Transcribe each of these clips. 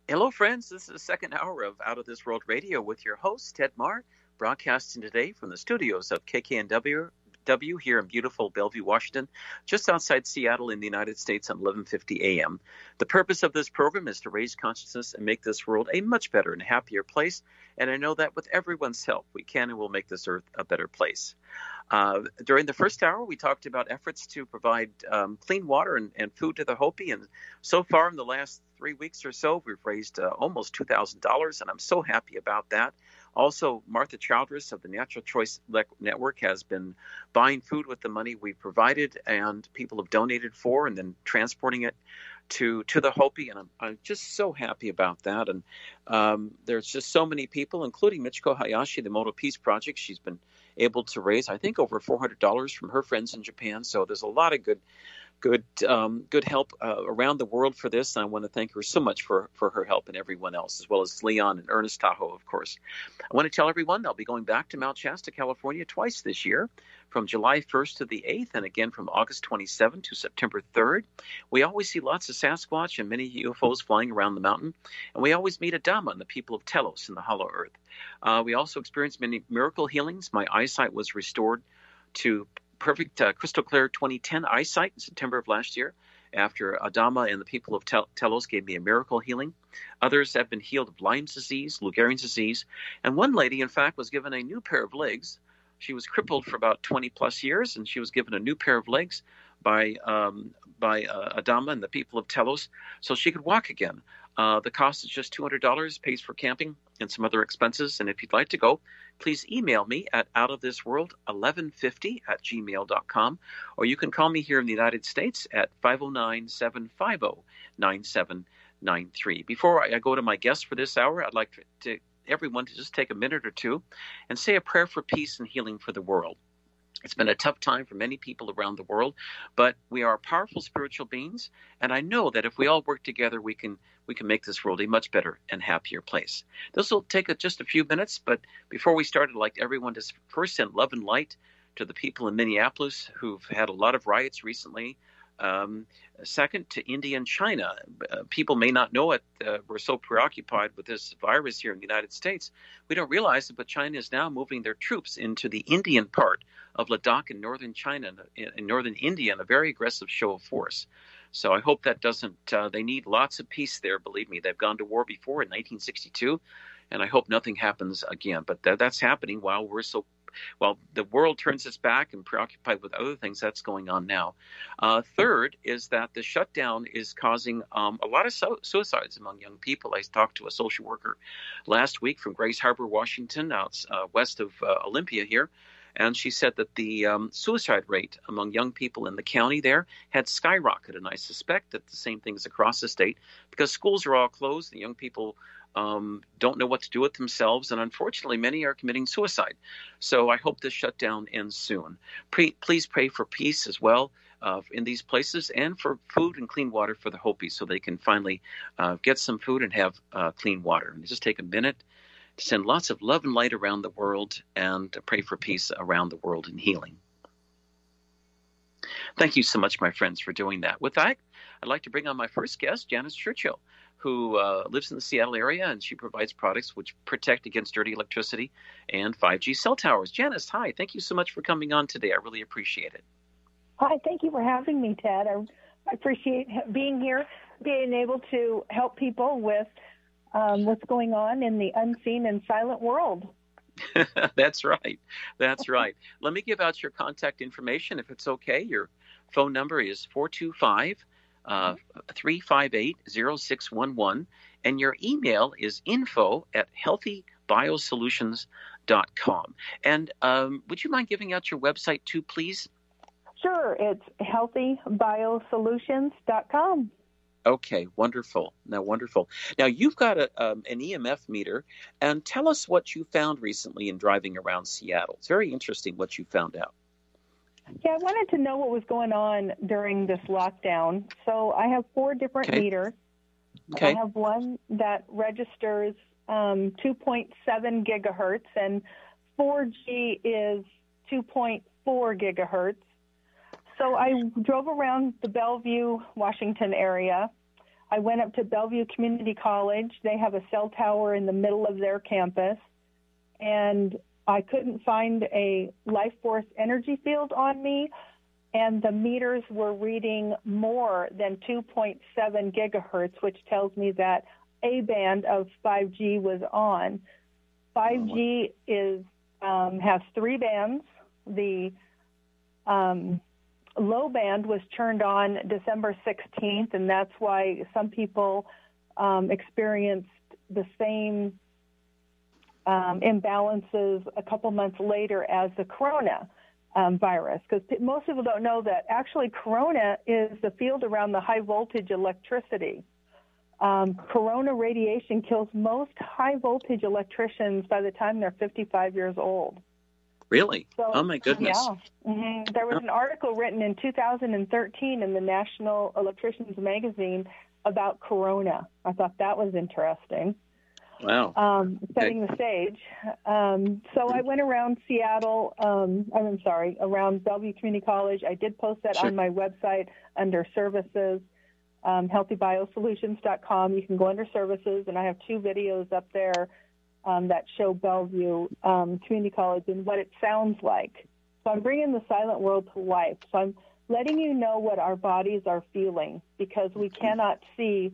Hello, friends. This is the second hour of Out of This World Radio with your host, Ted Marr, broadcasting today from the studios of KKNW here in beautiful Bellevue, Washington, just outside Seattle in the United States at 11:50 a.m. The purpose of this program is to raise consciousness and make this world a much better and happier place. And I know that with everyone's help, we can and will make this earth a better place. During the first hour, we talked about efforts to provide clean water and food to the Hopi. And so far in the last 3 weeks or so, we've raised almost $2,000, and I'm so happy about that. Also, Martha Childress of the Natural Choice Network has been buying food with the money we provided and people have donated for and then transporting it to the Hopi, and I'm just so happy about that. And there's just so many people, including Michiko Hayashi, the Moto Peace Project. She's been able to raise, I think, over $400 from her friends in Japan. So there's a lot of good help around the world for this. I want to thank her so much for her help and everyone else, as well as Leon and Ernest Tahoe, of course. I want to tell everyone I'll be going back to Mount Shasta, California twice this year, from July 1st to the 8th, and again from August 27th to September 3rd. We always see lots of Sasquatch and many UFOs flying around the mountain, and we always meet Adama and the people of Telos in the Hollow Earth. We also experience many miracle healings. My eyesight was restored to perfect crystal clear 2010 eyesight in September of last year after Adama and the people of Telos gave me a miracle healing. Others have been healed of Lyme's disease, Lou Gehrig's disease, and one lady, in fact, was given a new pair of legs. She was crippled for about 20 plus years, and she was given a new pair of legs by Adama and the people of Telos so she could walk again. The cost is just $200, pays for camping and some other expenses. And if you'd like to go, please email me at outofthisworld1150@gmail.com, or you can call me here in the United States at 509-750-9793. Before I go to my guest for this hour, I'd like to everyone to just take a minute or two and say a prayer for peace and healing for the world. It's been a tough time for many people around the world, but we are powerful spiritual beings, and I know that if we all work together, we can make this world a much better and happier place. This will take just a few minutes, but before we start, I'd like everyone to first send love and light to the people in Minneapolis who've had a lot of riots recently. Second, to India and China. People may not know it. We're so preoccupied with this virus here in the United States. We don't realize it, but China is now moving their troops into the Indian part of Ladakh in northern China, in northern India, in a very aggressive show of force. So I hope that doesn't, they need lots of peace there, believe me. They've gone to war before in 1962, and I hope nothing happens again. But that's happening while the world turns its back and preoccupied with other things. That's going on now. Third is that the shutdown is causing a lot of suicides among young people. I talked to a social worker last week from Grays Harbor, Washington, out west of Olympia here. And she said that the suicide rate among young people in the county there had skyrocketed. And I suspect that the same thing is across the state because schools are all closed. The young people don't know what to do with themselves, and unfortunately, many are committing suicide. So I hope this shutdown ends soon. Please pray for peace as well in these places and for food and clean water for the Hopi so they can finally get some food and have clean water. And just take a minute to send lots of love and light around the world and to pray for peace around the world and healing. Thank you so much, my friends, for doing that. With that, I'd like to bring on my first guest, Janice Churchill, who lives in the Seattle area, and she provides products which protect against dirty electricity and 5G cell towers. Janice, hi. Thank you so much for coming on today. I really appreciate it. Hi. Thank you for having me, Ted. I appreciate being here, being able to help people with what's going on in the unseen and silent world. That's right. That's right. Let me give out your contact information, if it's okay. Your phone number is 425-358-0611, and your email is info@healthybiosolutions.com. And would you mind giving out your website too, please? Sure. It's healthybiosolutions.com. Okay, wonderful. Now, you've got an EMF meter, and tell us what you found recently in driving around Seattle. It's very interesting what you found out. Yeah, I wanted to know what was going on during this lockdown. So I have 4 different meters. Okay. I have one that registers 2.7 gigahertz, and 4G is 2.4 gigahertz. So I drove around the Bellevue, Washington area. I went up to Bellevue Community College. They have a cell tower in the middle of their campus, and I couldn't find a life force energy field on me, and the meters were reading more than 2.7 gigahertz, which tells me that A band of 5G was on. 5G has 3 bands. The low band was turned on December 16th, and that's why some people experienced the same imbalances a couple months later as the corona virus, because most people don't know that actually corona is the field around the high voltage electricity. Corona radiation kills most high voltage electricians by the time they're 55 years old. Really? So, oh my goodness. Yeah. Mm-hmm. There was an article written in 2013 in the National Electricians Magazine about corona. I thought that was interesting. Wow. Setting the stage. So I went around Seattle, around Bellevue Community College. I did post that on my website under services, healthybiosolutions.com. You can go under services, and I have 2 videos up there that show Bellevue Community College and what it sounds like. So I'm bringing the silent world to life. So I'm letting you know what our bodies are feeling, because we cannot see,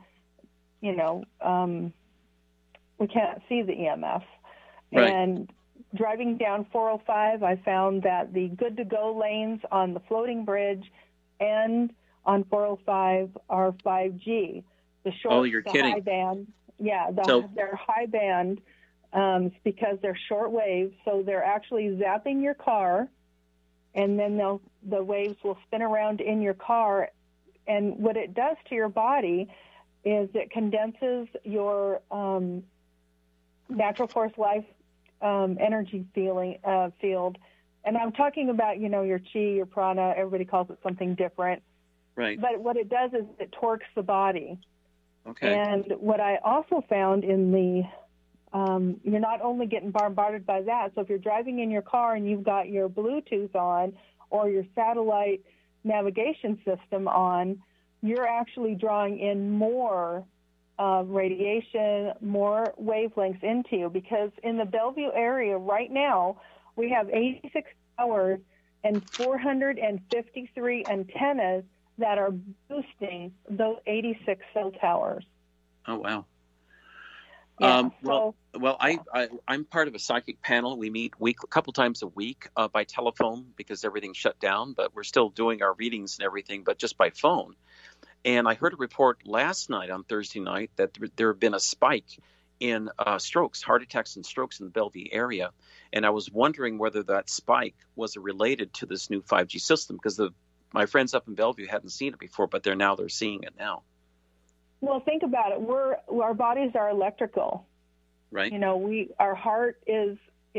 we can't see the EMF. Right. And driving down 405, I found that the good-to-go lanes on the floating bridge and on 405 are 5G. The short, you're the kidding. high band, they're high band because they're short waves, so they're actually zapping your car, and then the waves will spin around in your car. And what it does to your body is it condenses your natural force life energy field. And I'm talking about, your chi, your prana. Everybody calls it something different. Right. But what it does is it torques the body. Okay. And what I also found in the, you're not only getting bombarded by that. So if you're driving in your car and you've got your Bluetooth on or your satellite navigation system on, you're actually drawing in more radiation, more wavelengths into you, because in the Bellevue area right now, we have 86 towers and 453 antennas that are boosting those 86 cell towers. Oh, wow. Yeah, I'm part of a psychic panel. We meet a couple times a week by telephone because everything's shut down, but we're still doing our readings and everything, but just by phone. And I heard a report last night on Thursday night that there had been a spike in strokes, heart attacks and strokes in the Bellevue area. And I was wondering whether that spike was related to this new 5G system, because my friends up in Bellevue hadn't seen it before, but they're seeing it now. Well, think about it. Our bodies are electrical. Right. Our heart is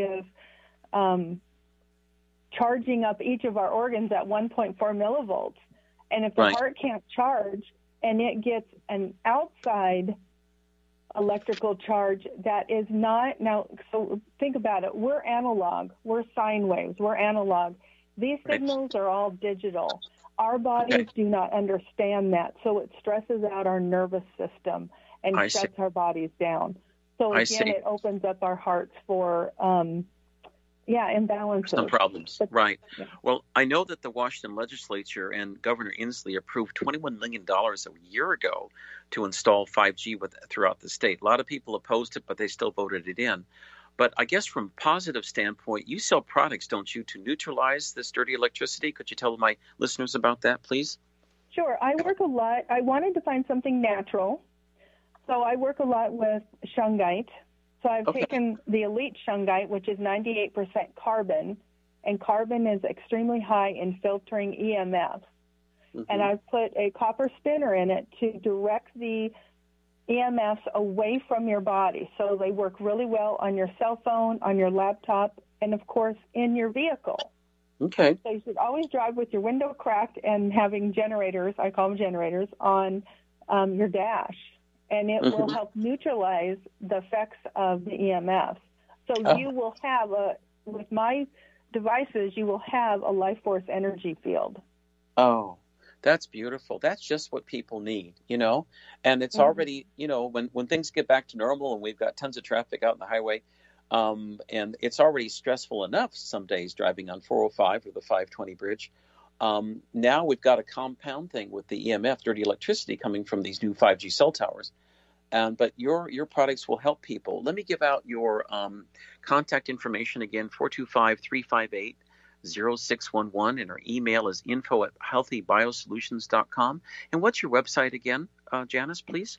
charging up each of our organs at 1.4 millivolts. And if the heart can't charge and it gets an outside electrical charge that is not, so think about it. We're analog. We're sine waves. We're analog. These signals are all digital. Our bodies do not understand that, so it stresses out our nervous system and shuts our bodies down. So again, it opens up our hearts for imbalances. Some problems, right. Yeah. Well, I know that the Washington legislature and Governor Inslee approved $21 million a year ago to install 5G throughout the state. A lot of people opposed it, but they still voted it in. But I guess from a positive standpoint, you sell products, don't you, to neutralize this dirty electricity? Could you tell my listeners about that, please? Sure. I work a lot. I wanted to find something natural, so I work a lot with shungite. So I've taken the elite shungite, which is 98% carbon, and carbon is extremely high in filtering EMFs. Mm-hmm. And I've put a copper spinner in it to direct the EMFs away from your body. So they work really well on your cell phone, on your laptop, and, of course, in your vehicle. Okay. So you should always drive with your window cracked and having generators, I call them generators, on your dash. And it will help neutralize the effects of the EMFs. So you will have with my devices, you will have a life force energy field. Oh, That's beautiful. That's just what people need, and it's already, when things get back to normal and we've got tons of traffic out on the highway, and it's already stressful enough some days driving on 405 or the 520 bridge. Now we've got a compound thing with the EMF, dirty electricity, coming from these new 5G cell towers. But your products will help people. Let me give out your contact information again, 425-358-0611, and our email is info@healthybiosolutions.com. And what's your website again, Janice, please?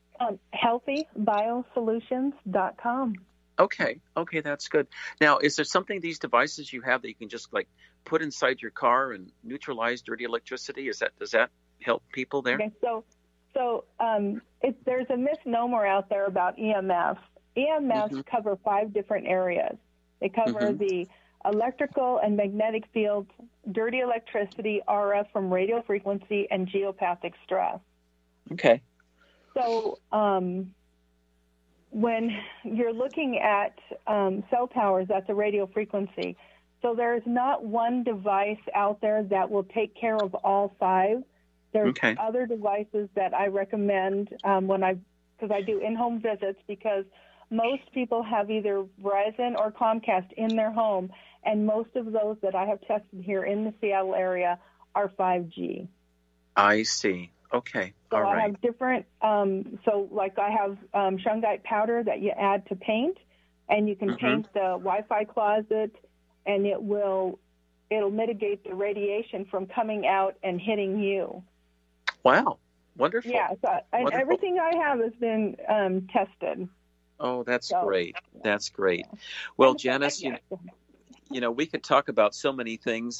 Healthybiosolutions.com. Okay, that's good. Now, is there something, these devices you have, that you can just like put inside your car and neutralize dirty electricity? Does that help people there? Okay, so there's a misnomer out there about EMFs. EMFs cover 5 different areas. They cover the electrical and magnetic fields, dirty electricity, RF from radio frequency, and geopathic stress. Okay. So when you're looking at cell towers, that's a radio frequency. So there's not one device out there that will take care of all 5. There's other devices that I recommend because I do in-home visits, because most people have either Verizon or Comcast in their home, and most of those that I have tested here in the Seattle area are 5G. I see. Okay. So all right. I have different, I have shungite powder that you add to paint, and you can paint the Wi-Fi closet, and it'll mitigate the radiation from coming out and hitting you. Wow. Wonderful. Yeah, and everything I have has been tested. Oh, that's great. That's great. Well, Janice, we could talk about so many things.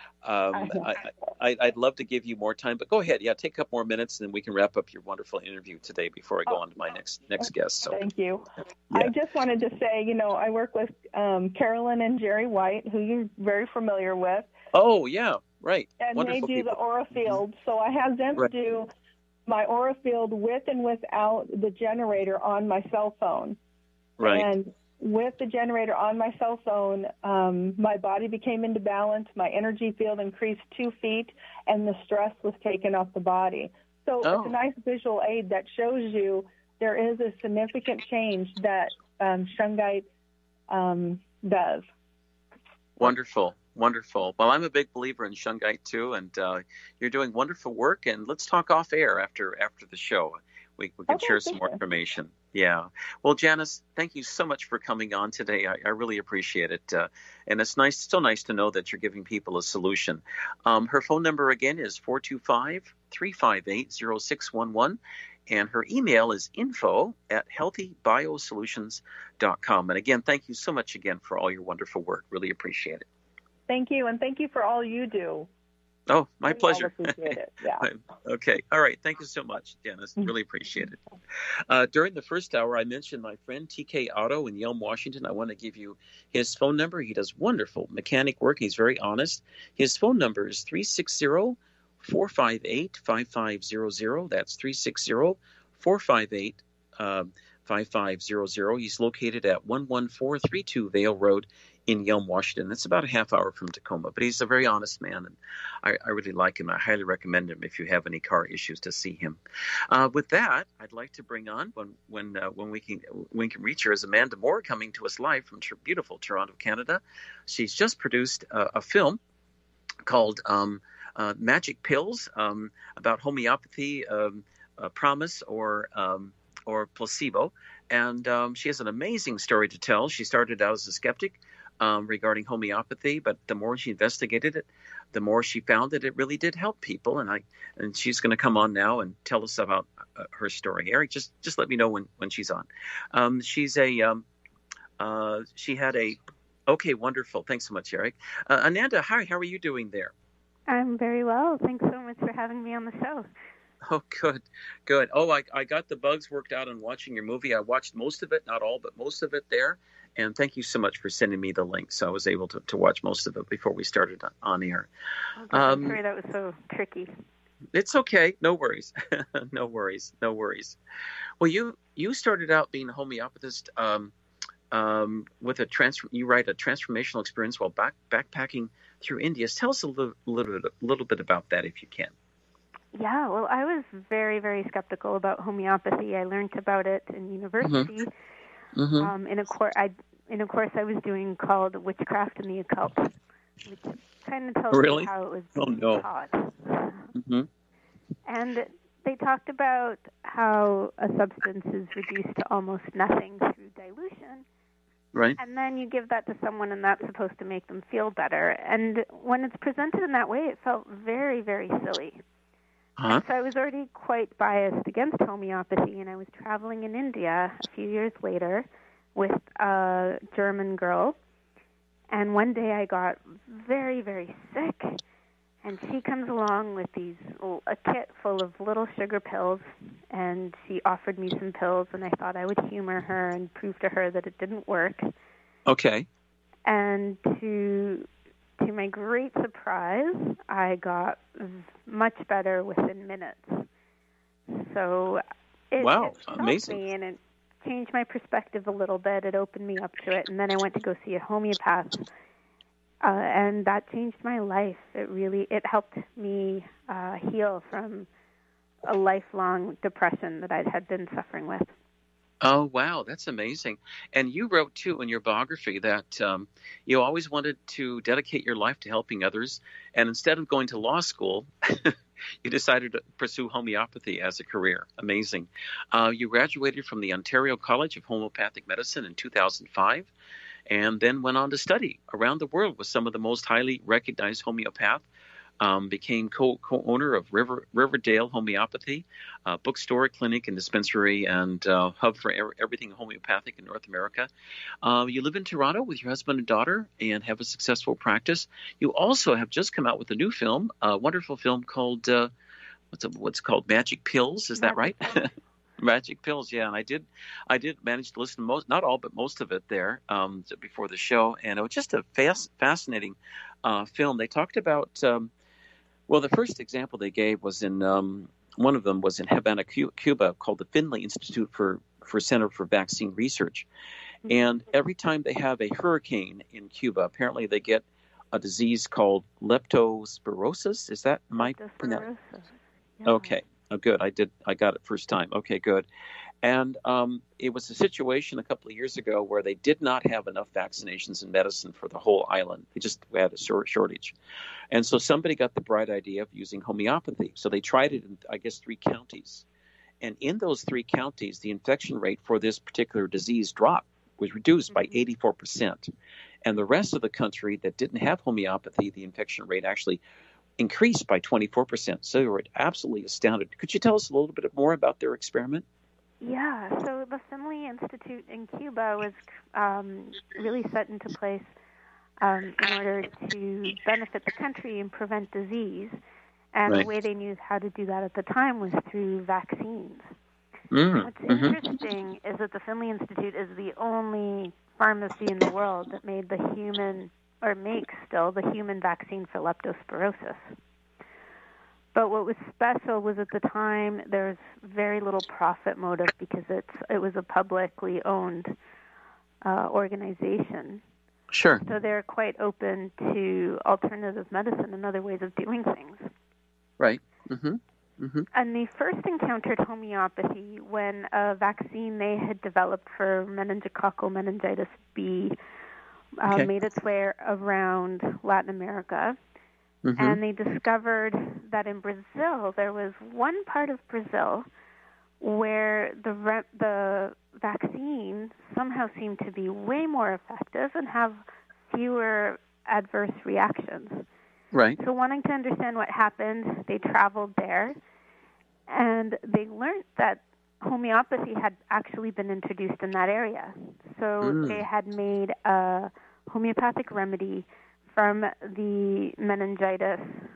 I'd love to give you more time, but go ahead. Yeah, take a couple more minutes, and then we can wrap up your wonderful interview today before I go on to my next guest. So, thank you. Yeah. I just wanted to say, I work with Carolyn and Jerry White, who you're very familiar with. Oh, yeah, right. And wonderful they do people. the aura field. So I have them do my aura field with and without the generator on my cell phone. Right. And with the generator on my cell phone, my body became into balance, my energy field increased 2 feet, and the stress was taken off the body. So it's a nice visual aid that shows you there is a significant change that shungite does. Wonderful. Well, I'm a big believer in shungite too, and you're doing wonderful work. And let's talk off air after the show. We can share some more information. Yeah. Well, Janice, thank you so much for coming on today. I really appreciate it. And it's still nice to know that you're giving people a solution. Her phone number again is 425-358-0611. And her email is info@healthybiosolutions.com. And again, thank you so much again for all your wonderful work. Really appreciate it. Thank you. And thank you for all you do. Oh, my pleasure. Appreciate it. Yeah. Okay. All right. Thank you so much, Janice. Really appreciate it. During the first hour, I mentioned my friend TK Auto in Yelm, Washington. I want to give you his phone number. He does wonderful mechanic work. He's very honest. His phone number is 360-458-5500. That's 360-458-5500. He's located at 11432 Vale Road in Yelm, Washington. That's about a half hour from Tacoma, but he's a very honest man, and I really like him. I highly recommend him if you have any car issues to see him. With that, I'd like to bring on when we can reach her is Amanda Moore, coming to us live from beautiful Toronto, Canada. She's just produced a film called Magic Pills, about homeopathy, promise, or placebo, and she has an amazing story to tell. She started out as a skeptic regarding homeopathy, but the more she investigated it, the more she found that it really did help people. And she's going to come on now and tell us about her story. Eric, just let me know when she's on. She had a. Okay, wonderful. Thanks so much, Eric. Ananda, hi. How are you doing there? I'm very well. Thanks so much for having me on the show. Oh, good. Oh, I got the bugs worked out on watching your movie. I watched most of it, not all, but most of it there. And thank you so much for sending me the link. So I was able to watch most of it before we started on air. I'm sorry that was so tricky. It's okay. No worries. No worries. Well, you started out being a homeopathist with you write a transformational experience while backpacking through India. Tell us a little bit about that if you can. Yeah, well, I was very, very skeptical about homeopathy. I learned about it in university in a course I was doing called Witchcraft and the Occult, which kind of tells you how it was being taught. And they talked about how a substance is reduced to almost nothing through dilution. Right. And then you give that to someone, and that's supposed to make them feel better. And when it's presented in that way, it felt very, very silly. And so I was already quite biased against homeopathy, and I was traveling in India a few years later with a German girl. And one day I got very, very sick. And she comes along with a kit full of little sugar pills, and she offered me some pills, and I thought I would humor her and prove to her that it didn't work. Okay. And to my great surprise, I got much better within minutes. So it amazing. Me, and it changed my perspective a little bit. It opened me up to it, and then I went to go see a homeopath. And that changed my life. It helped me heal from a lifelong depression that I had been suffering with. Oh, wow. That's amazing. And you wrote, too, in your biography that you always wanted to dedicate your life to helping others. And instead of going to law school, you decided to pursue homeopathy as a career. Amazing. You graduated from the Ontario College of Homeopathic Medicine in 2005. And then went on to study around the world with some of the most highly recognized homeopaths. Became co-owner of Riverdale Homeopathy, bookstore, clinic, and dispensary, and hub for everything homeopathic in North America. You live in Toronto with your husband and daughter and have a successful practice. You also have just come out with a new film, a wonderful film called, what's called Magic Pills. Is that right? Magic Pills, yeah, and I did manage to listen to not all, but most of it there before the show, and it was just a fascinating film. They talked about, the first example they gave was in one of them was in Havana, Cuba, called the Finley Institute for Center for Vaccine Research, and every time they have a hurricane in Cuba, apparently they get a disease called leptospirosis. Is that my pronunciation? Yeah. Okay. Oh, good. I got it first time. Okay, good. And it was a situation a couple of years ago where they did not have enough vaccinations and medicine for the whole island. They just had a shortage. And so somebody got the bright idea of using homeopathy. So they tried it in, I guess, 3 counties. And in those 3 counties, the infection rate for this particular disease was reduced by 84%. And the rest of the country that didn't have homeopathy, the infection rate actually increased by 24%. So they were absolutely astounded. Could you tell us a little bit more about their experiment? Yeah, so the Finley Institute in Cuba was really set into place in order to benefit the country and prevent disease. And the way they knew how to do that at the time was through vaccines. What's interesting is that the Finley Institute is the only pharmacy in the world that made makes still the human vaccine for leptospirosis. But what was special was at the time there was very little profit motive because it was a publicly owned organization. Sure. So they're quite open to alternative medicine and other ways of doing things. Right. And they first encountered homeopathy when a vaccine they had developed for meningococcal meningitis B made its way around Latin America. And they discovered that in Brazil, there was one part of Brazil where the vaccine somehow seemed to be way more effective and have fewer adverse reactions. Right. So wanting to understand what happened, they traveled there, and they learned that homeopathy had actually been introduced in that area. So they had made a homeopathic remedy from the meningitis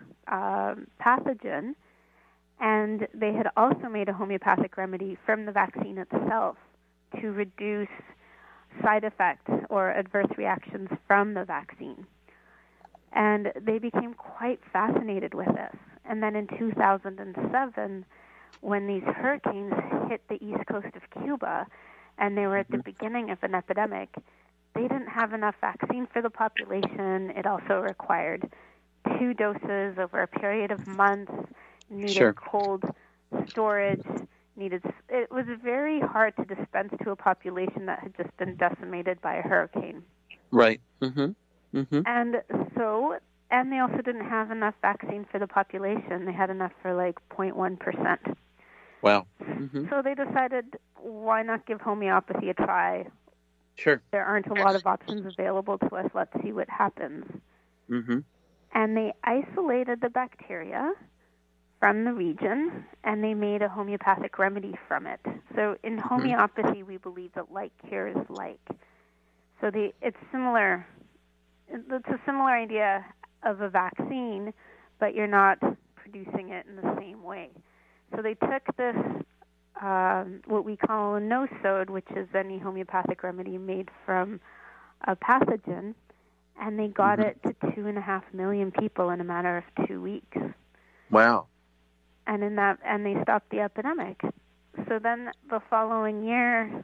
pathogen, and they had also made a homeopathic remedy from the vaccine itself to reduce side effects or adverse reactions from the vaccine. And they became quite fascinated with this. And then in 2007, when these hurricanes hit the east coast of Cuba, and they were at the beginning of an epidemic, they didn't have enough vaccine for the population. It also required 2 doses over a period of months. needed cold storage, it was very hard to dispense to a population that had just been decimated by a hurricane. Right. Mm-hmm. Mm-hmm. And they also didn't have enough vaccine for the population. They had enough for like 0.1%. Wow. Mm-hmm. So they decided, why not give homeopathy a try? Sure. There aren't a lot of options available to us. Let's see what happens. Mm-hmm. And they isolated the bacteria from the region, and they made a homeopathic remedy from it. So in homeopathy, we believe that like cures like. So it's similar. It's a similar idea of a vaccine, but you're not producing it in the same way. So they took this, what we call a nosode, which is any homeopathic remedy made from a pathogen, and they got it to 2.5 million people in a matter of 2 weeks. Wow. And they stopped the epidemic. So then the following year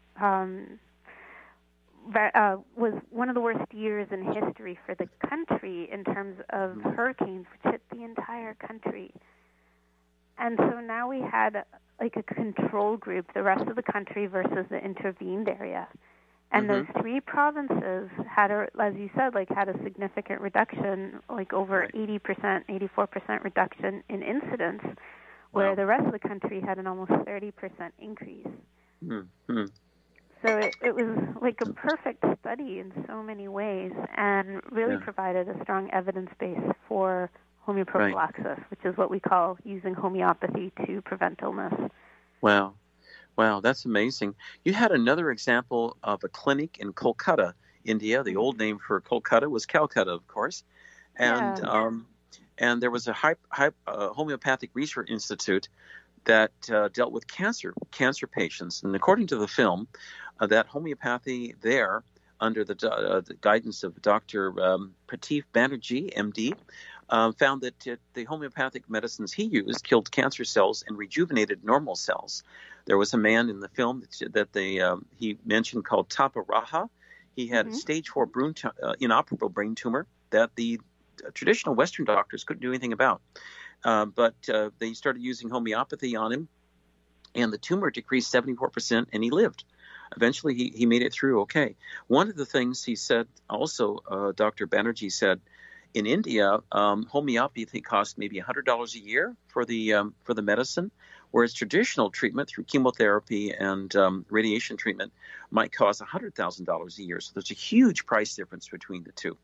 was one of the worst years in history for the country in terms of hurricanes, which hit the entire country. And so now we had like a control group, the rest of the country versus the intervened area. And those 3 provinces had, as you said, had a significant reduction, like over 80%, 84% reduction in incidence, where the rest of the country had an almost 30% increase. Mm-hmm. So it was like a perfect study in so many ways, and really provided a strong evidence base for homeoprophylaxis, which is what we call using homeopathy to prevent illness. Wow. Wow, that's amazing. You had another example of a clinic in Kolkata, India. The old name for Kolkata was Calcutta, of course. And and there was a homeopathic research institute that dealt with cancer patients. And according to the film, that homeopathy there, under the guidance of Dr. Prateef Banerjee, MD, found that the homeopathic medicines he used killed cancer cells and rejuvenated normal cells. There was a man in the film that he mentioned called Tapa Raha. He had a stage 4 inoperable brain tumor that the traditional Western doctors couldn't do anything about. But they started using homeopathy on him, and the tumor decreased 74%, and he lived. Eventually, he made it through okay. One of the things he said also, Dr. Banerjee said, in India, homeopathy costs maybe $100 a year for the medicine, whereas traditional treatment through chemotherapy and radiation treatment might cost $100,000 a year. So there's a huge price difference between the two.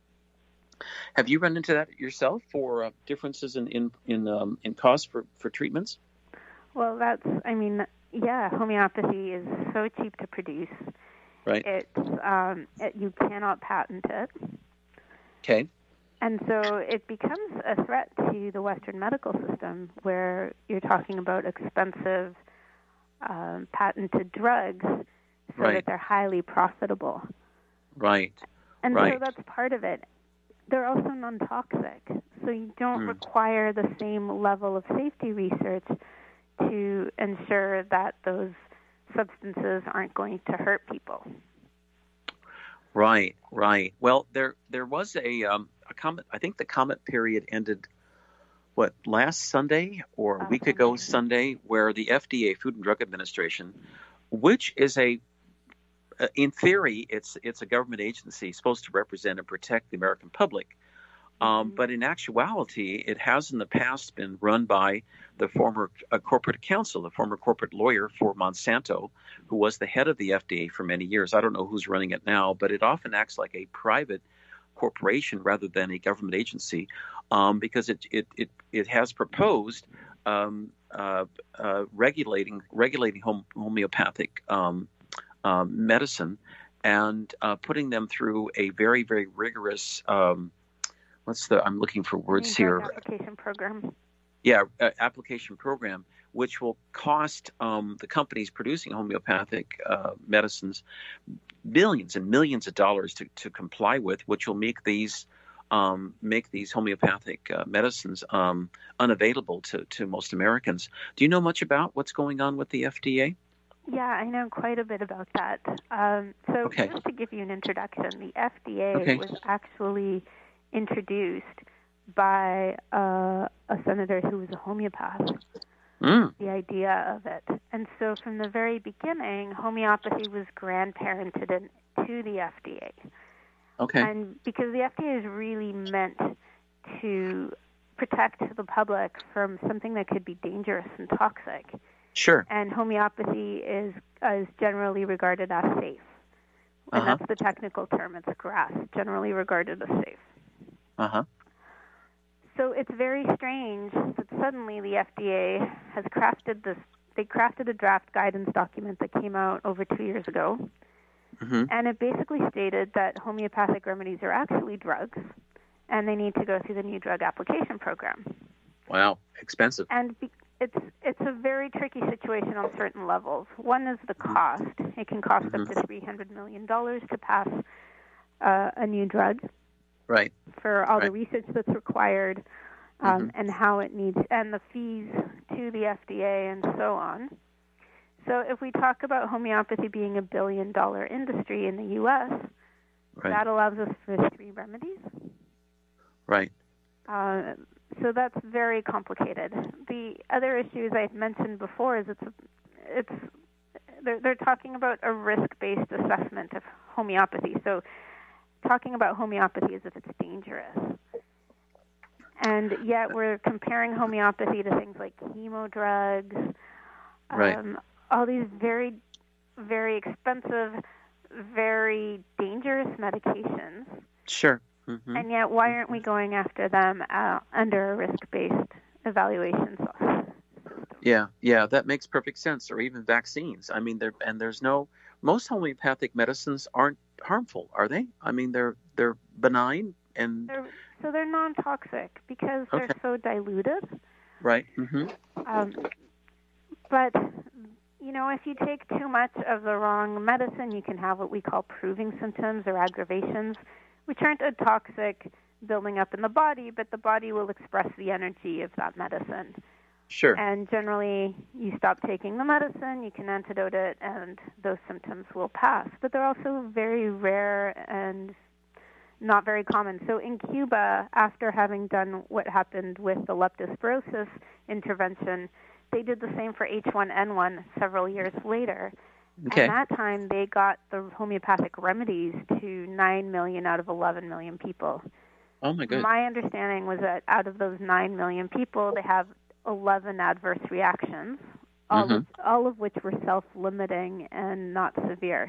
Have you run into that yourself for differences in cost for treatments? Well, homeopathy is so cheap to produce. Right. You cannot patent it. Okay. And so it becomes a threat to the Western medical system, where you're talking about expensive patented drugs so that they're highly profitable. Right. And so that's part of it. They're also non-toxic, so you don't require the same level of safety research to ensure that those substances aren't going to hurt people. Right. Well, there was a comment. I think the comment period ended, last Sunday or a week ago Sunday, where the FDA, Food and Drug Administration, which is in theory, it's a government agency supposed to represent and protect the American public. But in actuality, it has in the past been run by the former corporate counsel, the former corporate lawyer for Monsanto, who was the head of the FDA for many years. I don't know who's running it now, but it often acts like a private corporation rather than a government agency, because it has proposed regulating homeopathic medicine and putting them through a very, very rigorous I'm looking for words here. Application program. Yeah, application program, which will cost the companies producing homeopathic medicines billions and millions of dollars to comply with, which will make these homeopathic medicines unavailable to most Americans. Do you know much about what's going on with the FDA? Yeah, I know quite a bit about that. Just to give you an introduction, the FDA was actually introduced by a senator who was a homeopath. The idea of it. And so from the very beginning, homeopathy was grandparented to the FDA. Okay. And because the FDA is really meant to protect the public from something that could be dangerous and toxic. Sure. And homeopathy is generally regarded as safe. And that's the technical term. It's GRAS, generally regarded as safe. So it's very strange that suddenly the FDA has crafted a draft guidance document that came out over 2 years ago. And it basically stated that homeopathic remedies are actually drugs, and they need to go through the new drug application program. Wow, expensive. And it's a very tricky situation on certain levels. One is the cost. It can cost up to $300 million to pass a new drug. Right. For all the research that's required, and how it needs, and the fees to the FDA, and so on. So if we talk about homeopathy being a $1 billion industry in the U.S., that allows us for 3 remedies. Right. So that's very complicated. The other issues I mentioned before is they're talking about a risk-based assessment of homeopathy. So talking about homeopathy as if it's dangerous. And yet we're comparing homeopathy to things like chemo drugs, all these very, very expensive, very dangerous medications. Sure. And yet why aren't we going after them under a risk-based evaluation system? Yeah, that makes perfect sense. Or even vaccines. I mean, most homeopathic medicines aren't harmful, are they? I mean, they're benign and they're non-toxic because they're so diluted. Right. But if you take too much of the wrong medicine, you can have what we call proving symptoms or aggravations, which aren't a toxic building up in the body, but the body will express the energy of that medicine. Sure. And generally, you stop taking the medicine, you can antidote it, and those symptoms will pass. But they're also very rare and not very common. So in Cuba, after having done what happened with the leptospirosis intervention, they did the same for H1N1 several years later. Okay. And that time, they got the homeopathic remedies to 9 million out of 11 million people. Oh, my goodness. My understanding was that out of those 9 million people, they have 11 adverse reactions, all of which were self-limiting and not severe.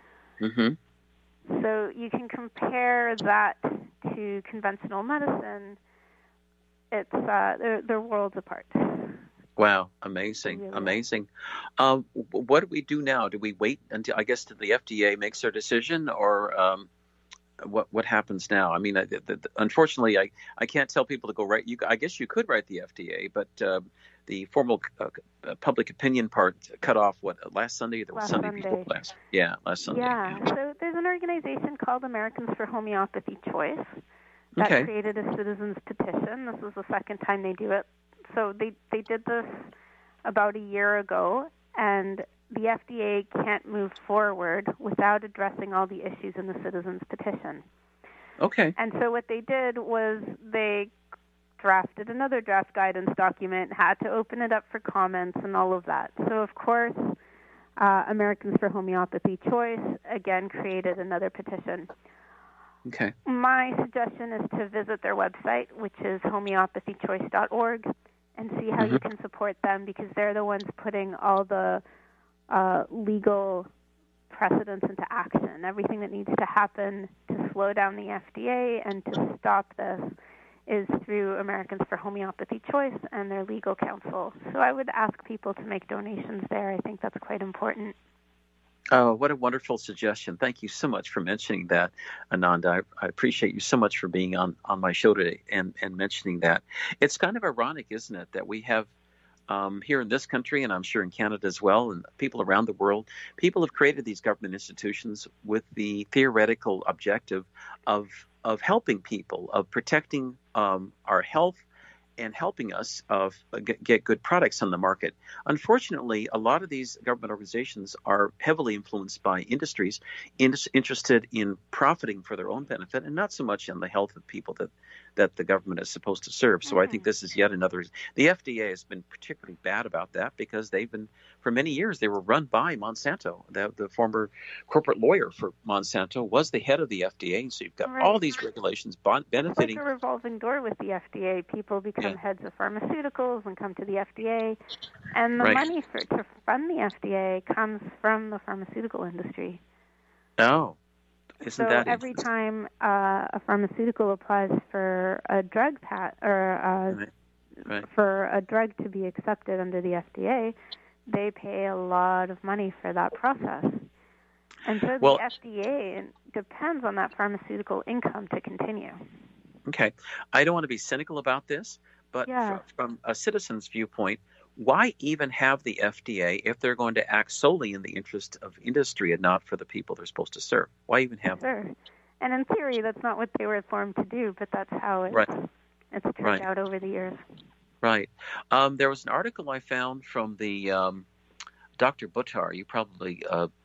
So you can compare that to conventional medicine. It's they're worlds apart. Wow, amazing, really amazing. What do we do now? Do we wait until the FDA makes their decision, or what happens now? I mean, unfortunately, I can't tell people to go write. I guess you could write the FDA, but the formal public opinion part cut off last Sunday. There was Sunday before last. Yeah, last Sunday. Yeah. So there's an organization called Americans for Homeopathy Choice that created a citizens petition. This is the second time they do it. So they did this about a year ago, and the FDA can't move forward without addressing all the issues in the citizens petition. Okay. And so what they did was they drafted another draft guidance document, had to open it up for comments and all of that. So, of course, Americans for Homeopathy Choice, again, created another petition. Okay. My suggestion is to visit their website, which is homeopathychoice.org, and see how you can support them, because they're the ones putting all the legal precedents into action. Everything that needs to happen to slow down the FDA and to stop this is through Americans for Homeopathy Choice and their legal counsel. So I would ask people to make donations there. I think that's quite important. Oh, what a wonderful suggestion. Thank you so much for mentioning that, Ananda. I appreciate you so much for being on my show today and mentioning that. It's kind of ironic, isn't it, that we have here in this country, and I'm sure in Canada as well, and people around the world, people have created these government institutions with the theoretical objective of helping people, of protecting our health, and helping us get good products on the market. Unfortunately, a lot of these government organizations are heavily influenced by industries interested in profiting for their own benefit, and not so much on the health of people that the government is supposed to serve. So I think this is yet another. The FDA has been particularly bad about that because they've been, for many years, they were run by Monsanto. The former corporate lawyer for Monsanto was the head of the FDA. So you've got all these regulations benefiting. It's like a revolving door with the FDA. People become heads of pharmaceuticals and come to the FDA. And the money to fund the FDA comes from the pharmaceutical industry. Oh, isn't that every time a pharmaceutical applies for a drug for a drug to be accepted under the FDA, they pay a lot of money for that process. And so the FDA depends on that pharmaceutical income to continue. Okay. I don't want to be cynical about this, but from a citizen's viewpoint, why even have the FDA if they're going to act solely in the interest of industry and not for the people they're supposed to serve? Why even have them? And in theory, that's not what they were formed to do, but that's how it's turned out over the years. Right. There was an article I found from the Dr. Buttar. You probably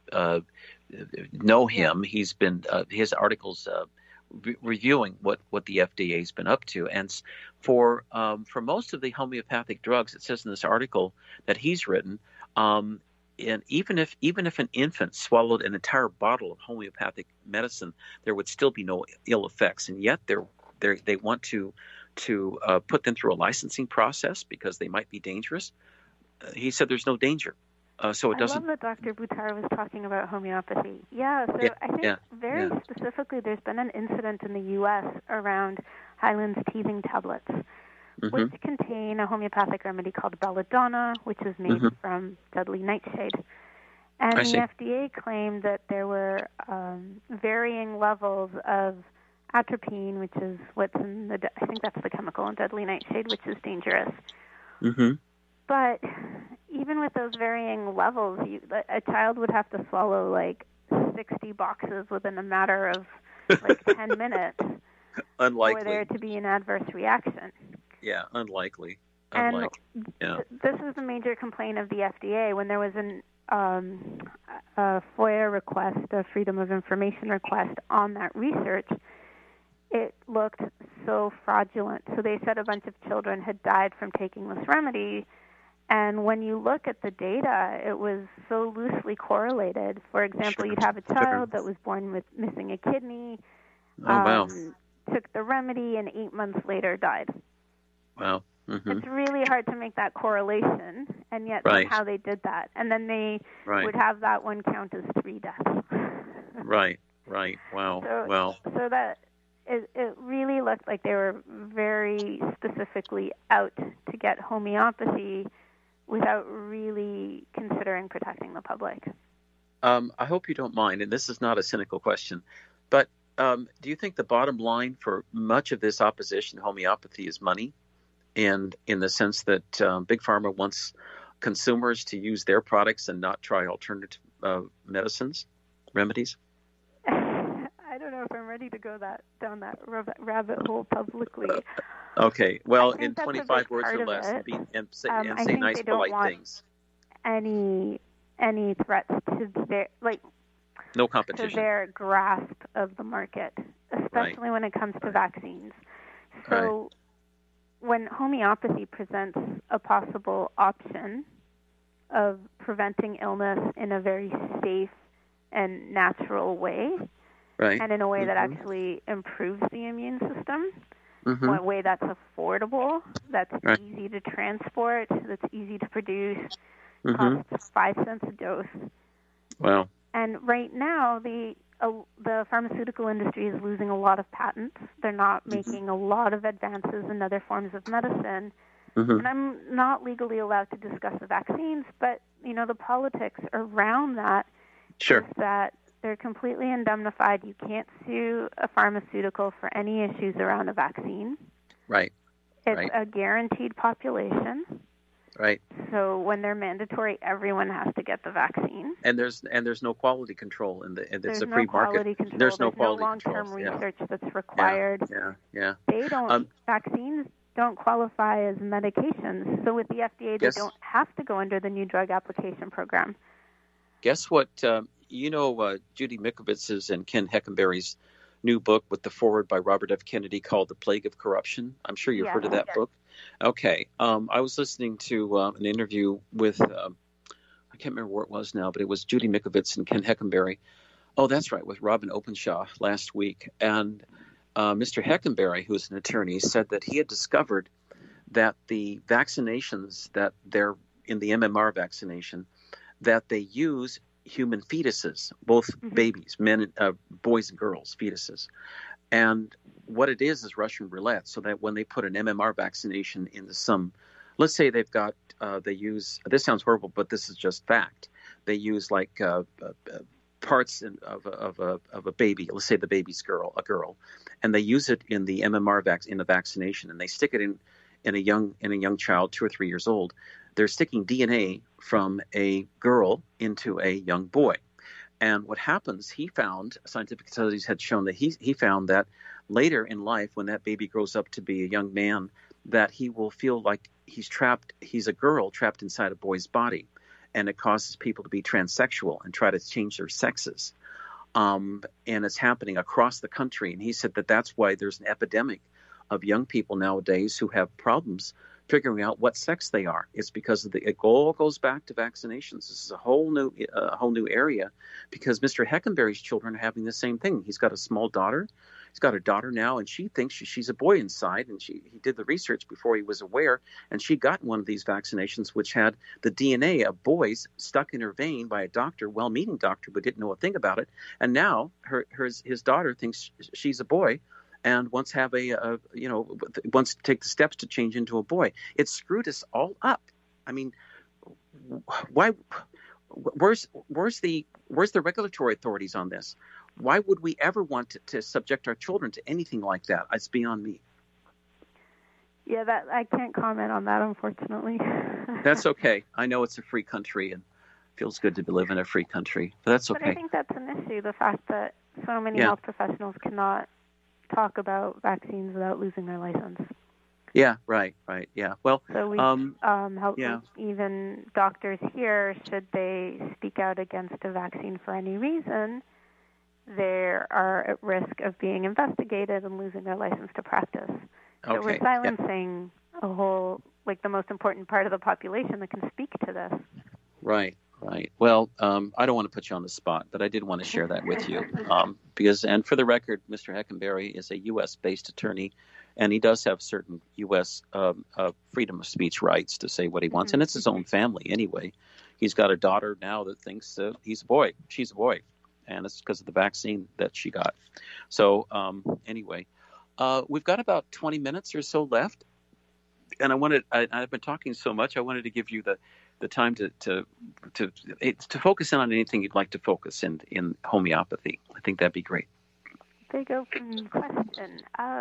know him. He's been his articles reviewing what the FDA has been up to, and for most of the homeopathic drugs, it says in this article that he's written, and even if an infant swallowed an entire bottle of homeopathic medicine, there would still be no ill effects, and yet they want to put them through a licensing process because they might be dangerous. He said there's no danger. So it doesn't. I love that Dr. Buttar was talking about homeopathy. I think very specifically there's been an incident in the U.S. around Hyland's teething tablets, which contain a homeopathic remedy called belladonna, which is made from deadly nightshade. And the FDA claimed that there were varying levels of atropine, which is what's in I think that's the chemical in deadly nightshade, which is dangerous. But even with those varying levels, a child would have to swallow like 60 boxes within a matter of like 10 minutes Unlikely. for there to be an adverse reaction. Yeah, unlikely. And this is a major complaint of the FDA when there was a FOIA request, a Freedom of Information request on that research. It looked so fraudulent. So they said a bunch of children had died from taking this remedy. And when you look at the data, it was so loosely correlated. For example, you'd have a child that was born with missing a kidney, took the remedy, and 8 months later died. Wow. It's really hard to make that correlation, and yet somehow they did that. And then they would have that one count as 3 deaths. Right. Wow. So that it really looked like they were very specifically out to get homeopathy without really considering protecting the public. I hope you don't mind, and this is not a cynical question, but do you think the bottom line for much of this opposition to homeopathy is money? And in the sense that Big Pharma wants consumers to use their products and not try alternative remedies? I don't know if I'm ready to go down that rabbit hole publicly. Okay, well, in 25 words or less, and say nice, polite things. Any threats to their no competition to their grasp of the market, especially when it comes to vaccines. So when homeopathy presents a possible option of preventing illness in a very safe and natural way, and in a way that actually improves the immune system, a way that's affordable, that's easy to transport, that's easy to produce, costs 5 cents a dose. Wow. And right now, the pharmaceutical industry is losing a lot of patents. They're not making a lot of advances in other forms of medicine. And I'm not legally allowed to discuss the vaccines, but, the politics around that is that they're completely indemnified. You can't sue a pharmaceutical for any issues around a vaccine. It's a guaranteed population. So when they're mandatory, everyone has to get the vaccine. And there's no quality control it's a free market. There's no long-term research that's required. They don't. Vaccines don't qualify as medications. So with the FDA, they don't have to go under the New Drug Application Program. Guess what? Judy Mikovits's and Ken Heckenberry's new book with the foreword by Robert F. Kennedy called The Plague of Corruption. I'm sure you've heard of that book. Okay. I was listening to an interview with, I can't remember where it was now, but it was Judy Mikovits and Ken Heckenberry. Oh, that's right, with Robin Openshaw last week. And Mr. Heckenberry, who's an attorney, said that he had discovered that the vaccinations that they're in the MMR vaccination, that they use human fetuses, both babies, men, boys and girls, fetuses. And what it is Russian roulette, so that when they put an MMR vaccination into some, let's say they've got, they use, this sounds horrible, but this is just fact. They use like parts of a baby, let's say the baby's a girl, and they use it in the MMR in the vaccination, and they stick it in a young child, 2 or 3 years old. They're sticking DNA from a girl into a young boy. And what happens, he found, scientific studies had shown that he found that later in life, when that baby grows up to be a young man, that he will feel like he's a girl trapped inside a boy's body. And it causes people to be transsexual and try to change their sexes. And it's happening across the country. And he said that that's why there's an epidemic of young people nowadays who have problems figuring out what sex they are. It's because it all goes back to vaccinations. This is a whole new area, because Mr. Heckenberry's children are having the same thing. He's got a small daughter. He's got a daughter now, and she thinks she's a boy inside, and he did the research before he was aware, and she got one of these vaccinations which had the DNA of boys stuck in her vein by a doctor, well-meaning doctor, but didn't know a thing about it. And now his daughter thinks she's a boy, and wants to take the steps to change into a boy. It screwed us all up. I mean, why? Where's the regulatory authorities on this? Why would we ever want to subject our children to anything like that? It's beyond me. Yeah, I can't comment on that, unfortunately. That's okay. I know it's a free country, and it feels good to live in a free country, but that's okay. But I think that's an issue, the fact that so many health professionals cannot talk about vaccines without losing their license. Yeah, right, yeah. Well, so we help even doctors here, should they speak out against a vaccine for any reason, they are at risk of being investigated and losing their license to practice. So we're silencing a whole, the most important part of the population that can speak to this. Right. Well, I don't want to put you on the spot, but I did want to share that with you because, and for the record, Mr. Heckenberry is a U.S.-based attorney, and he does have certain U.S. Freedom of speech rights to say what he wants, and it's his own family anyway. He's got a daughter now that thinks he's a boy, she's a boy, and it's because of the vaccine that she got. So anyway, we've got about 20 minutes or so left, and I've been talking so much, I wanted to give you the time to focus in on anything you'd like to focus in homeopathy. I think that'd be great. Big open question.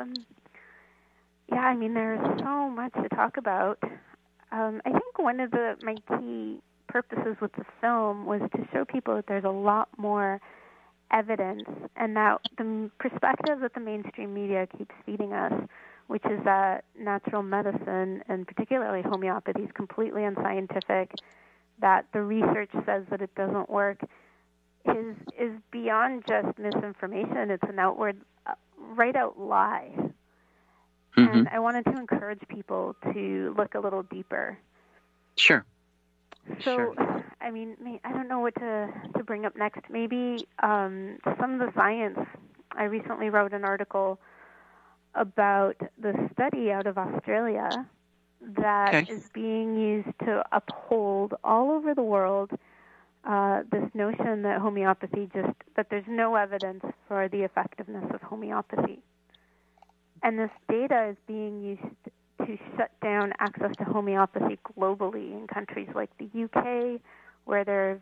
There's so much to talk about. I think one of my key purposes with the film was to show people that there's a lot more evidence, and that the perspective that the mainstream media keeps feeding us, which is that natural medicine, and particularly homeopathy, is completely unscientific, that the research says that it doesn't work, is beyond just misinformation. It's an right-out lie. Mm-hmm. And I wanted to encourage people to look a little deeper. Sure. So, I don't know what to bring up next. Maybe some of the science. I recently wrote an article about the study out of Australia that is being used to uphold all over the world this notion that that there's no evidence for the effectiveness of homeopathy. And this data is being used to shut down access to homeopathy globally in countries like the UK, where there's,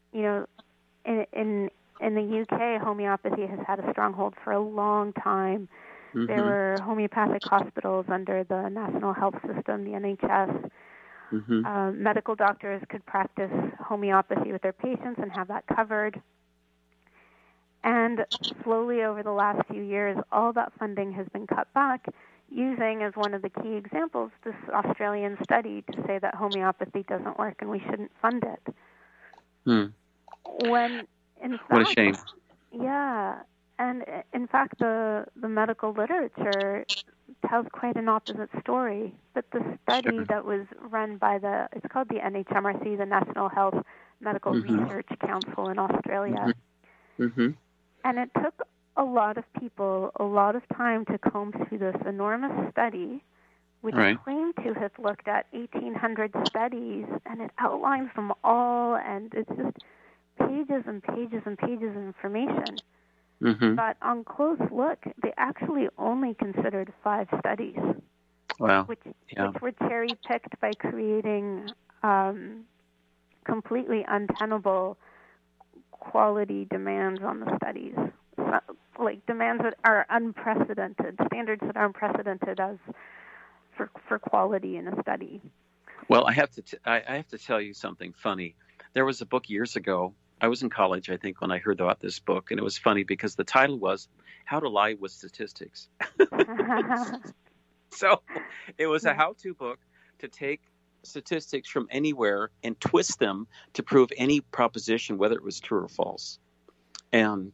in the UK, homeopathy has had a stronghold for a long time. Mm-hmm. There were homeopathic hospitals under the National Health System, the NHS. Mm-hmm. Medical doctors could practice homeopathy with their patients and have that covered. And slowly over the last few years, all that funding has been cut back, using as one of the key examples this Australian study to say that homeopathy doesn't work and we shouldn't fund it. When in fact, what a shame. Yeah. And in fact, the medical literature tells quite an opposite story. But the study that was run by it's called the NHMRC, the National Health Medical Research Council in Australia. And it took a lot of people a lot of time to comb through this enormous study, which claimed to have looked at 1,800 studies, and it outlines them all, and it's just pages and pages and pages of information. But on close look, they actually only considered 5 studies, which were cherry-picked by creating completely untenable quality demands on the studies, like demands that are unprecedented, standards that are unprecedented as for quality in a study. Well, I have to tell you something funny. There was a book years ago. I was in college, I think, when I heard about this book, and it was funny because the title was "How to Lie with Statistics." So it was a how-to book to take statistics from anywhere and twist them to prove any proposition, whether it was true or false. And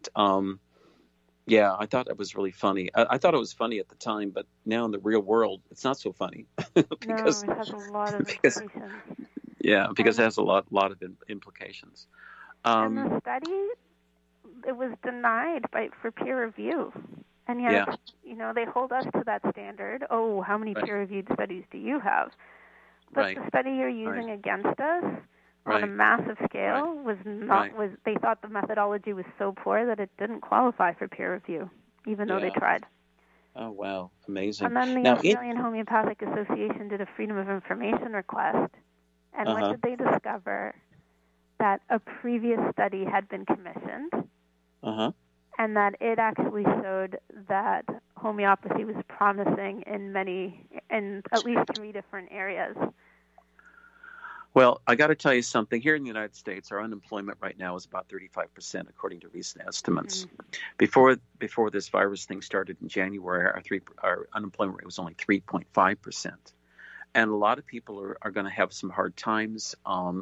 I thought it was really funny. I thought it was funny at the time, but now in the real world, it's not so funny. Because, no, it has a lot of implications. Yeah, because it has a lot of implications. And the study, it was denied for peer review. And yet, they hold us to that standard. Oh, how many peer-reviewed studies do you have? But the study you're using against us on a massive scale was they thought the methodology was so poor that it didn't qualify for peer review, even though they tried. Oh, wow. Amazing. And then the Australian Homeopathic Association did a Freedom of Information request. And what did they discover? That a previous study had been commissioned, and that it actually showed that homeopathy was promising in at least 3 different areas. Well, I got to tell you something. Here in the United States, our unemployment right now is about 35%, according to recent estimates. Before this virus thing started in January, our unemployment rate was only 3.5%, and a lot of people are going to have some hard times.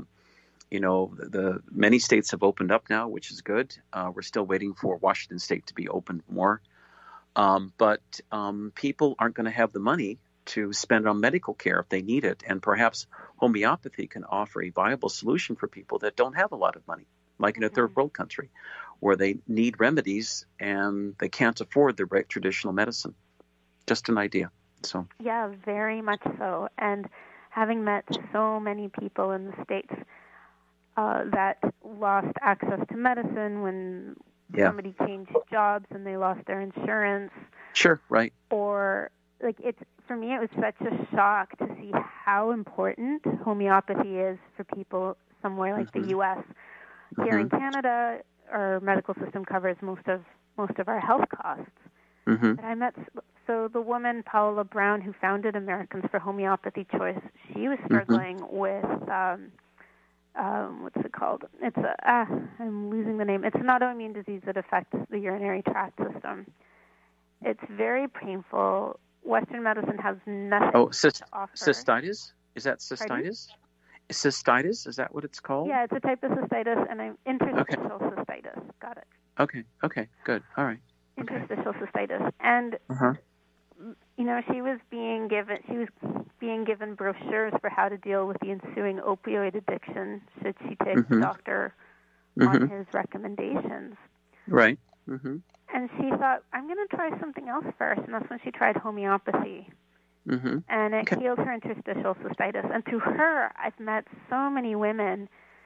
The many states have opened up now, which is good. We're still waiting for Washington State to be opened more. But people aren't going to have the money to spend on medical care if they need it. And perhaps homeopathy can offer a viable solution for people that don't have a lot of money, like in a third world country, where they need remedies and they can't afford the traditional medicine. Just an idea. So yeah, very much so. And having met so many people in the States that lost access to medicine when somebody changed jobs and they lost their insurance. Sure, right. Or for me, it was such a shock to see how important homeopathy is for people somewhere like the U.S. Here in Canada, our medical system covers most of our health costs. But I met the woman Paola Brown, who founded Americans for Homeopathy Choice. She was struggling with what's it called? It's I'm losing the name. It's an autoimmune disease that affects the urinary tract system. It's very painful. Western medicine has nothing to offer. Cystitis? Is that cystitis? Pardon? Cystitis? Is that what it's called? Yeah, it's a type of cystitis, and I'm interstitial cystitis. Got it. Okay, good. All right. Interstitial cystitis. And she was being given brochures for how to deal with the ensuing opioid addiction should she take the doctor on his recommendations. Right. And she thought, I'm going to try something else first, and that's when she tried homeopathy. And it healed her interstitial cystitis. And through her, I've met so many women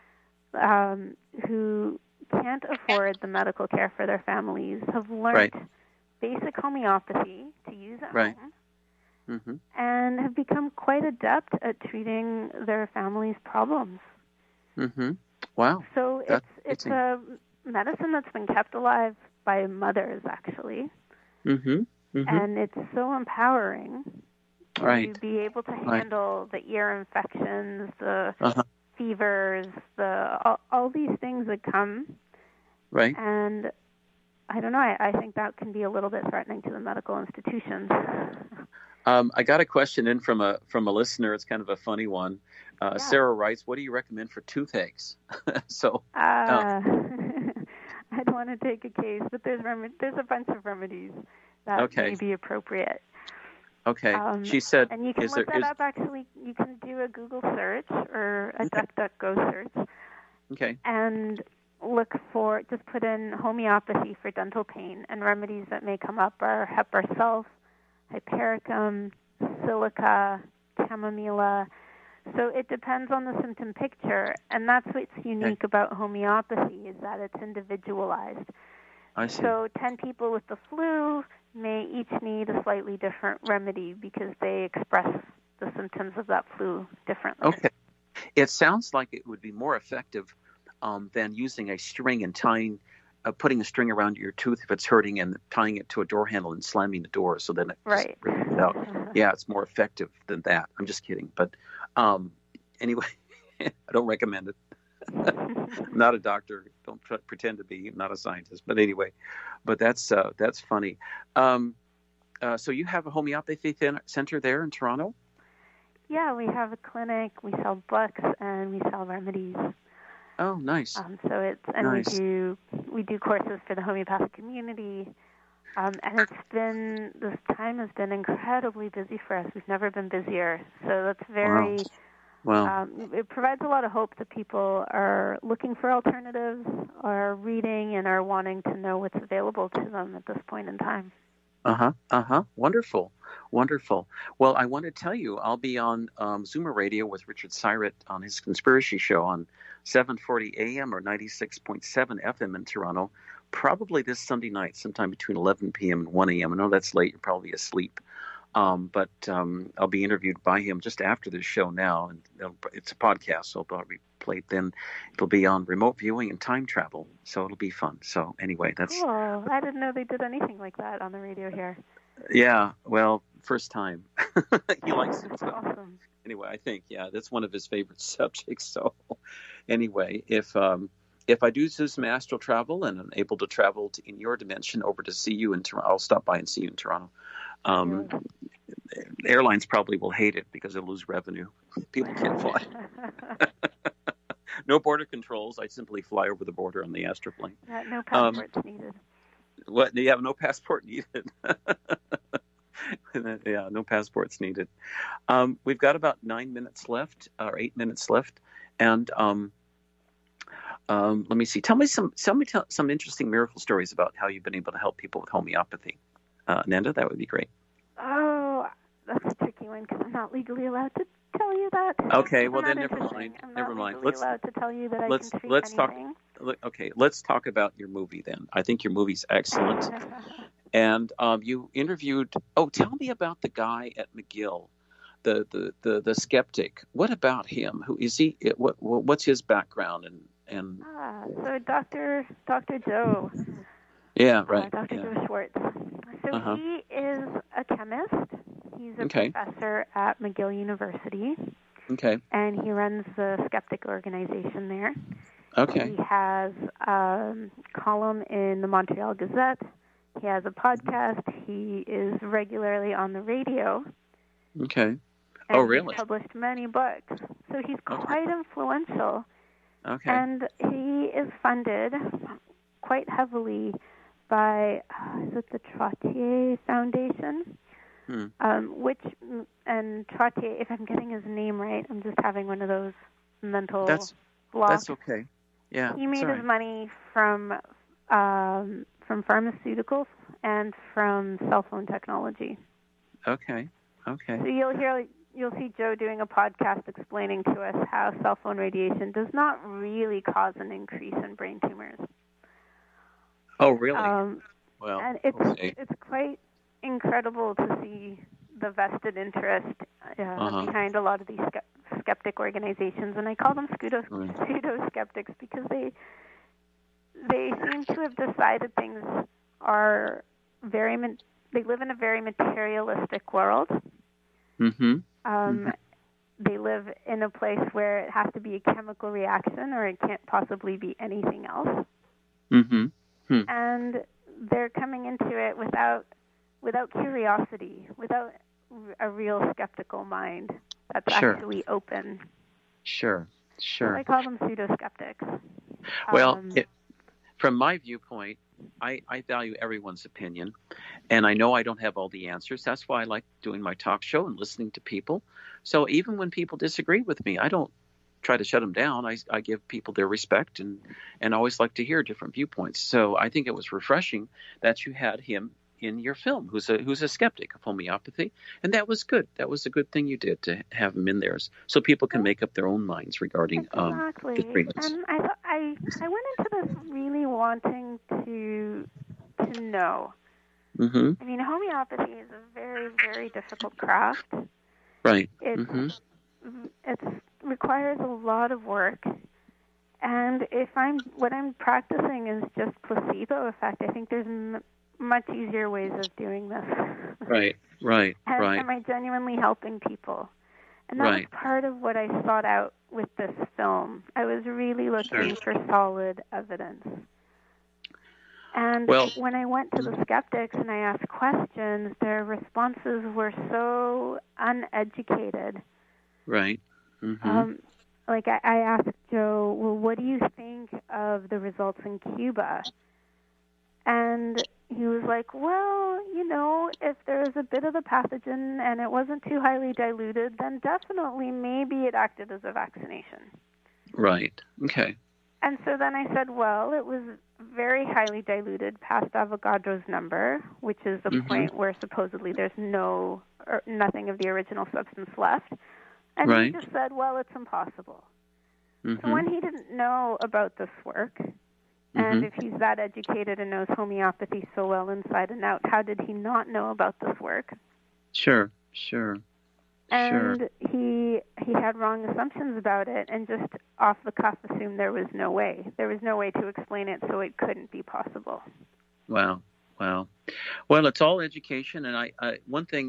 who can't afford the medical care for their families, have learned basic homeopathy to use at home, and have become quite adept at treating their family's problems. Wow. So it's a medicine that's been kept alive by mothers, actually. And it's so empowering to be able to handle the ear infections, the fevers, all these things that come. Right. And I don't know, I think that can be a little bit threatening to the medical institutions. I got a question in from a listener. It's kind of a funny one. Sarah writes, what do you recommend for toothaches? I'd want to take a case, but there's a bunch of remedies that may be appropriate. Okay. She said, and you can look that up. Actually, you can do a Google search or a DuckDuckGo search. Okay. And just put in homeopathy for dental pain, and remedies that may come up are Heparin sulf, Hypericum, Silica, Chamomilla. So it depends on the symptom picture, and that's what's unique about homeopathy, is that it's individualized. I see. So 10 people with the flu may each need a slightly different remedy because they express the symptoms of that flu differently. Okay. It sounds like it would be more effective than using a string and putting a string around your tooth if it's hurting and tying it to a door handle and slamming the door so then it just rips it out. Yeah, it's more effective than that. I'm just kidding. But anyway, I don't recommend it. I'm not a doctor. Don't pretend to be. I'm not a scientist. But anyway, that's funny. So you have a homeopathy center there in Toronto? Yeah, we have a clinic. We sell books and we sell remedies. Oh, nice. Nice. we do courses for the homeopathic community, and this time has been incredibly busy for us. We've never been busier, so that's very. Wow. It provides a lot of hope that people are looking for alternatives, are reading, and are wanting to know what's available to them at this point in time. Wonderful. Well, I want to tell you, I'll be on Zoomer Radio with Richard Syrett on his conspiracy show on 740 AM or 96.7 FM in Toronto, probably this Sunday night, sometime between 11 p.m. and 1 a.m. I know that's late. You're probably asleep. But I'll be interviewed by him just after this show now. And it's a podcast, so it'll be played then. It'll be on remote viewing and time travel, so it'll be fun. So anyway, that's... Cool. I didn't know they did anything like that on the radio here. Yeah, well, first time. He likes it. So. Awesome. Anyway, I think, that's one of his favorite subjects. So anyway, if I do some astral travel and I'm able to travel in your dimension over to see you in Toronto, I'll stop by and see you in Toronto. Airlines probably will hate it because they'll lose revenue. People can't fly. No border controls. I simply fly over the border on the Astroplane. No passports needed. What? You have no passport needed. Yeah, no passports needed. We've got about 9 minutes left, or 8 minutes left, and let me see. Tell me some interesting miracle stories about how you've been able to help people with homeopathy. Nanda, that would be great. Oh, that's a tricky one because I'm not legally allowed to tell you that. Okay, well then never mind. Let's allowed to tell you that I can treat anything. Let's talk about your movie then. I think your movie's excellent. And you interviewed. Oh, tell me about the guy at McGill, the skeptic. What about him? Who is he? What's his background? So Dr. Joe. Yeah, right. Dr. Joe Schwartz. So he is a chemist. He's a professor at McGill University. Okay. And he runs the Skeptic organization there. Okay. He has a column in the Montreal Gazette. He has a podcast. He is regularly on the radio. Okay. Oh, really? He's published many books. So he's quite influential. Okay. And he is funded quite heavily by, is it the Trottier Foundation? And Trottier, if I'm getting his name right, I'm just having one of those mental blocks. That's okay. Yeah. He made his money from pharmaceuticals and from cell phone technology. Okay. So you'll see Joe doing a podcast explaining to us how cell phone radiation does not really cause an increase in brain tumors. Oh, really? Well, and it's quite incredible to see the vested interest behind a lot of these skeptic organizations, and I call them pseudo-skeptics because they seem to have decided things are they live in a very materialistic world. They live in a place where it has to be a chemical reaction or it can't possibly be anything else. And they're coming into it without curiosity, without a real skeptical mind that's actually open. Sure. So I call them pseudo-skeptics. Well, from my viewpoint, I value everyone's opinion, and I know I don't have all the answers. That's why I like doing my talk show and listening to people. So even when people disagree with me, I don't try to shut them down. I give people their respect and always like to hear different viewpoints. So I think it was refreshing that you had him in your film, who's a skeptic of homeopathy, and that was good. That was a good thing you did to have him in there, so people can make up their own minds regarding exactly. The treatments. And I went into this really wanting to know. Mm-hmm. I mean, homeopathy is a very, very difficult craft. Right. It Mm-hmm. requires a lot of work. And what I'm practicing is just placebo effect. I think there's much easier ways of doing this. Right. And am I genuinely helping people? And that was part of what I sought out with this film. I was really looking for solid evidence. And when I went to the skeptics and I asked questions, their responses were so uneducated. Right. Mm-hmm. Like I asked Joe, well, what do you think of the results in Cuba? And he was like, well, if there's a bit of the pathogen and it wasn't too highly diluted, then definitely maybe it acted as a vaccination. Right. Okay. And so then I said, well, it was very highly diluted past Avogadro's number, which is the point where supposedly there's nothing of the original substance left. And he just said, well, it's impossible. So when he didn't know about this work, and if he's that educated and knows homeopathy so well inside and out, how did he not know about this work? Sure. And he had wrong assumptions about it and just off the cuff assumed there was no way. There was no way to explain it, so it couldn't be possible. Wow. Well, it's all education, and one thing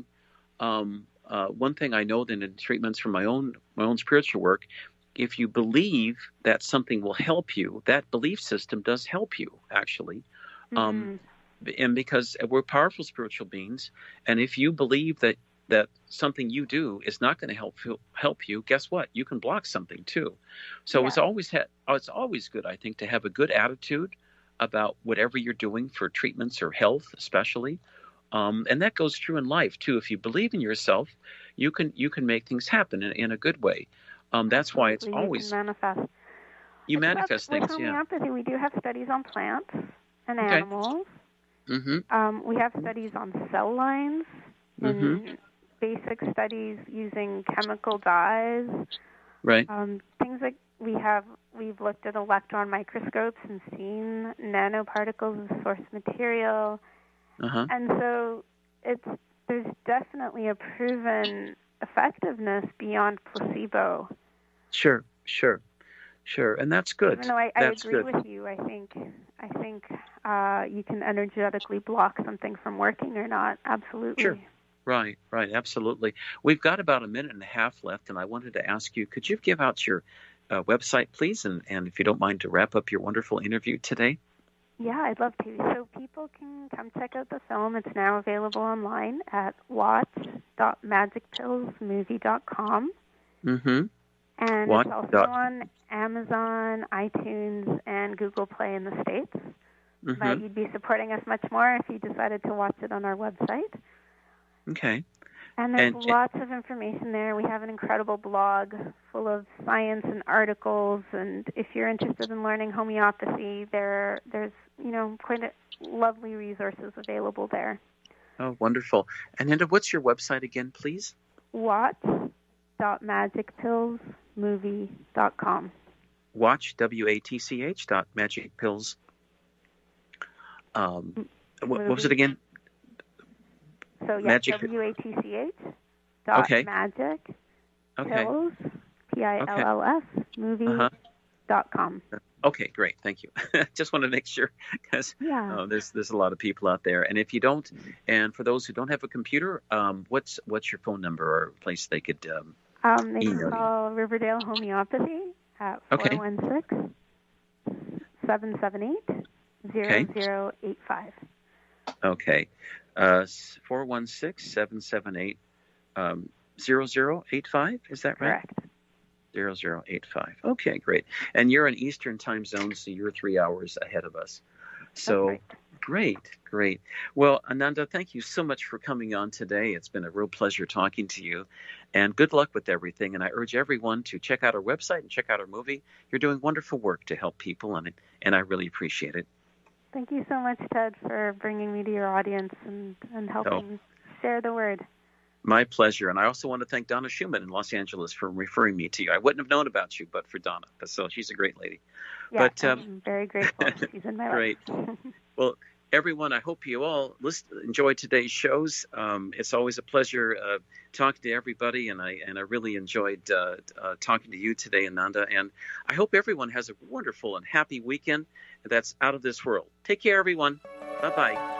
I know that in treatments from my own spiritual work, if you believe that something will help you, that belief system does help you, actually. And because we're powerful spiritual beings, and if you believe that something you do is not going to help you, guess what? You can block something too. So it's always good, I think, to have a good attitude about whatever you're doing for treatments or health, especially. And that goes true in life too. If you believe in yourself, you can make things happen in a good way. That's why it's always you manifest things. With homeopathy, we do have studies on plants and animals. We have studies on cell lines and basic studies using chemical dyes. Right. Things like we've looked at electron microscopes and seen nanoparticles as source material. And so there's definitely a proven effectiveness beyond placebo. Sure, and that's good. Even though I agree with you, I think you can energetically block something from working or not. Absolutely. Sure. Right, absolutely. We've got about a minute and a half left, and I wanted to ask you, could you give out your website, please, and if you don't mind, to wrap up your wonderful interview today? Yeah, I'd love to. So people can come check out the film. It's now available online at watch.magicpillsmovie.com. And it's also on Amazon, iTunes, and Google Play in the States. But you'd be supporting us much more if you decided to watch it on our website. Okay. And there's lots of information there. We have an incredible blog full of science and articles. And if you're interested in learning homeopathy, there's quite lovely resources available there. Oh, wonderful. And Hinda, what's your website again, please? Watch.magicpillsmovie.com. Watch, WATCH, .magicpills. What was it again? So, yeah, WATCH .magic pills, PILLS, movie.com. Okay, great. Thank you. Just want to make sure because there's a lot of people out there. And if you don't, and for those who don't have a computer, what's your phone number or place they could they can call Riverdale Homeopathy at 416-778-0085. Okay. 416-778-0085. Is that right? Correct. 0085. Okay, great. And you're in Eastern time zone, so you're 3 hours ahead of us. So right. Great. Well, Ananda, thank you so much for coming on today. It's been a real pleasure talking to you. And good luck with everything. And I urge everyone to check out our website and check out our movie. You're doing wonderful work to help people, and I really appreciate it. Thank you so much, Ted, for bringing me to your audience and helping share the word. My pleasure. And I also want to thank Donna Schumann in Los Angeles for referring me to you. I wouldn't have known about you but for Donna. So she's a great lady. Yes, I'm very grateful. She's in my life. Great. Well, everyone, I hope you all enjoy today's shows. It's always a pleasure talking to everybody, and I really enjoyed talking to you today, Ananda. And I hope everyone has a wonderful and happy weekend that's out of this world. Take care, everyone. Bye-bye.